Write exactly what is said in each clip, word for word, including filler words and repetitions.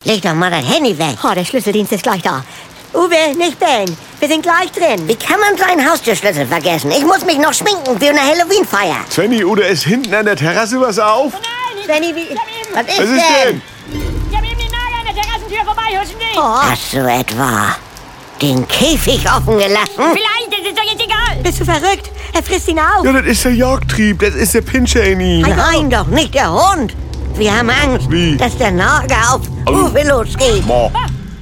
Leg doch mal dein Handy weg. Oh, der Schlüsseldienst ist gleich da. Uwe, nicht bellen. Wir sind gleich drin. Wie kann man seinen Haustürschlüssel vergessen? Ich muss mich noch schminken für eine Halloween-Feier. Svenny, oder ist hinten an der Terrasse was auf? Oh nein, Svenny, wie... Was ist, Was ist denn? ich hab eben den Nager an der Terrassentür vorbei, hörst du nicht? Oh, Hast du etwa den Käfig offen gelassen? Vielleicht, das ist doch jetzt egal. bist du verrückt? Er frisst ihn auf. Ja, das ist der Jagdtrieb, das ist der Pinscher-Any. Nein, doch nicht der Hund. Wir haben Angst, Wie? dass der Nager auf Oh. Uwe losgeht. Boah.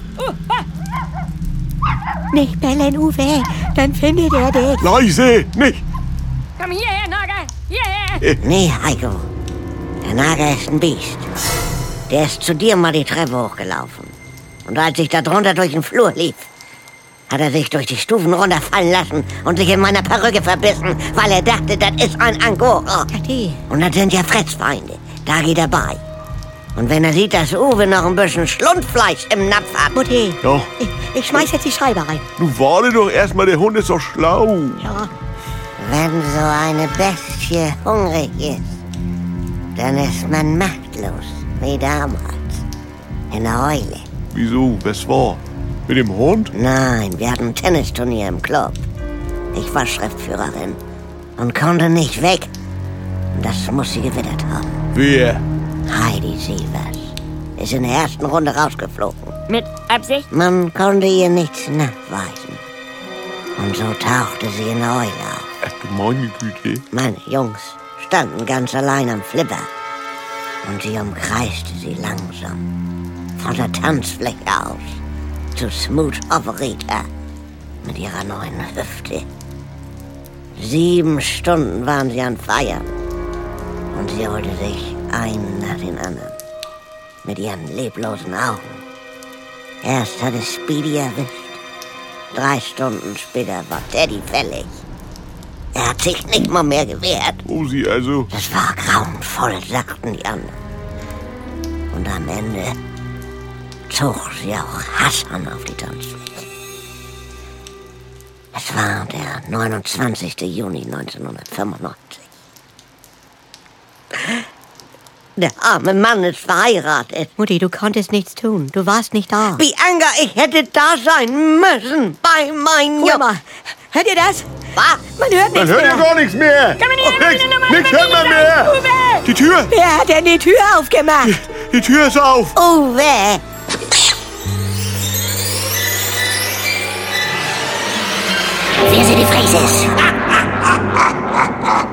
Nicht bellen, Uwe. Dann findet er dich. Leise, nicht. Komm hierher, Nager. Hierher. Nee, Heiko. Der Nager ist ein Biest. Der ist zu dir mal die Treppe hochgelaufen. Und als ich da drunter durch den Flur lief, hat er sich durch die Stufen runterfallen lassen und sich in meiner Perücke verbissen, weil er dachte, das ist ein Angora. Tati. Und das sind ja Fressfeinde. Da geht er bei. Und wenn er sieht, dass Uwe noch ein bisschen Schlundfleisch im Napf hat... Mutti, Ja, ich, ich schmeiß jetzt die Scheibe rein. du warte doch erstmal, der Hund ist doch schlau. Ja. Wenn so eine Bestie hungrig ist, dann ist man machtlos, wie damals. In der Eule. Wieso, was war? Mit dem Hund? Nein, wir hatten ein Tennisturnier im Club. Ich war Schriftführerin und konnte nicht weg. Das muss sie gewittert haben. Wer? Heidi Sievers ist in der ersten Runde rausgeflogen. Mit Absicht? Man konnte ihr nichts nachweisen. Und so tauchte sie in der Eule auf. Ach du meine Güte. Meine Jungs standen ganz allein am Flipper. Und sie umkreiste sie langsam. Von der Tanzfläche aus zu Smooth Operator mit ihrer neuen Hüfte. Sieben Stunden waren sie an Feiern. Und sie holte sich einen nach den anderen. Mit ihren leblosen Augen. Erst hatte Speedy erwischt. Drei Stunden später war Teddy fällig. Er hat sich nicht mal mehr gewehrt. Oh, sie also. Das war grauenvoll, sagten die anderen. Und am Ende zog sie auch Hassan auf die Tanzfläche. Es war der neunundzwanzigste Juni neunzehnhundertfünfundneunzig. Der arme Mann ist verheiratet. Mutti, du konntest nichts tun. Du warst nicht da. Bianca, ich hätte da sein müssen bei meinen Hol Jungen. mal. Hört ihr das? Was? Man hört Man nichts hört ja mehr. gar nichts mehr. Kann man nicht Oh, nix, immer wieder nix hört man mehr. Uwe! Die Tür, Wer hat denn die Tür aufgemacht? die Tür ist auf. Uwe! Wer sie die Fräse ist.